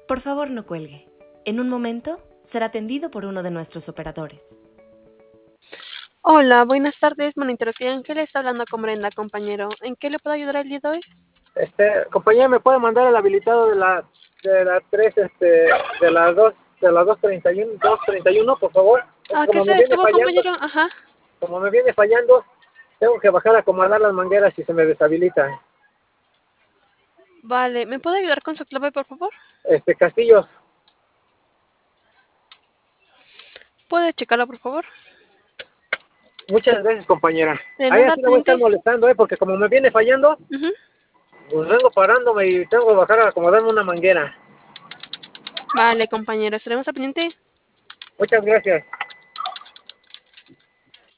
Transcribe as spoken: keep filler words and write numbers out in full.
Por favor, no cuelgue. En un momento será atendido por uno de nuestros operadores. Hola, buenas tardes. Monitor Ángel está hablando con Brenda, compañero. ¿En qué le puedo ayudar el día de hoy? Este, compañera, ¿me puede mandar el habilitado de la de la tres, este, de las dos, de las dos treinta y uno, dos treinta y uno, por favor? Es ¿A que qué como se me viene detuvo, fallando, compañero? Ajá. como me viene fallando, tengo que bajar a acomodar las mangueras y se me deshabilita. Vale, ¿me puede ayudar con su clave, por favor? Este, Castillos, ¿Puede checarlo, por favor? muchas gracias, compañera. De Ahí nada, así la voy a estar pendiente. molestando, ¿eh? Porque como me viene fallando, Ujú. pues vengo parándome y tengo que bajar a acomodarme una manguera. Vale, compañero, estaremos al pendiente. Muchas gracias.